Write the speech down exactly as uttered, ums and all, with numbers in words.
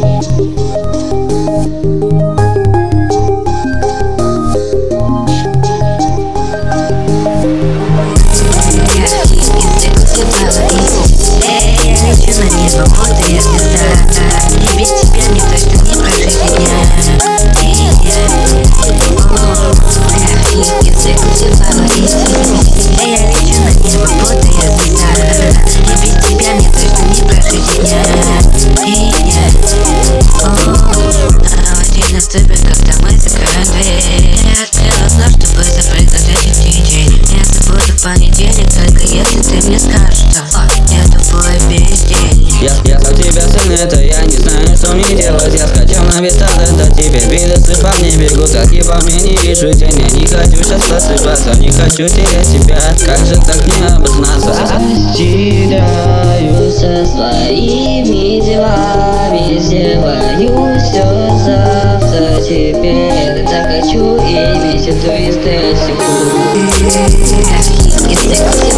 Понедельник, только если ты мне скажешь, что я тупой бездельник. Я, я сам тебя сын, это я не знаю, что мне делать. Я скачал на витал, это теперь бедосы по мне бегут. Как и по мне не вижу тень, я не хочу сейчас просыпаться, не хочу терять тебя. Как же так не обознаться? Теряю со своими делами, сделаю все завтра. Теперь захочу иметь эту эстетику. Если